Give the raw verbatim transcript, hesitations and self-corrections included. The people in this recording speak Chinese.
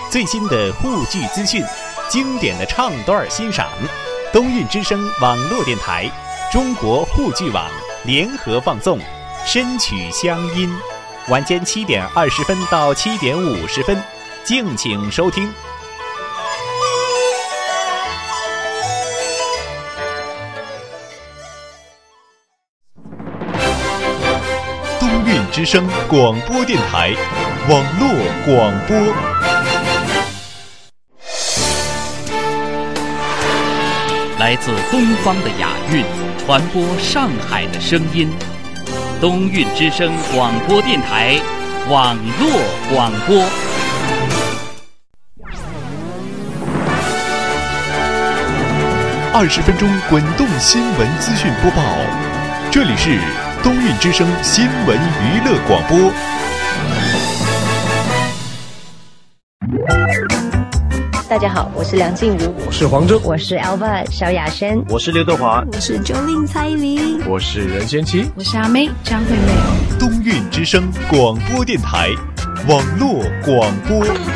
最新的沪剧资讯，经典的唱段欣赏。东韵之声网络电台、中国沪剧网联合放送，深曲乡音。晚间七点二十分到七点五十分，敬请收听。东韵之声广播电台，网络广播。 来自东方的雅韵，传播上海的声音。东韵之声广播电台，网络广播。 二十分钟滚动新闻资讯播报，这里是东韵之声新闻娱乐广播。 大家好，我是梁静茹， 我是黄铮， 我是 Alva 萧亚轩， 我是刘德华， 我是 Jolin 蔡依林， 我是任贤齐， 我是阿妹张惠妹。 东韵之声广播电台，网络广播。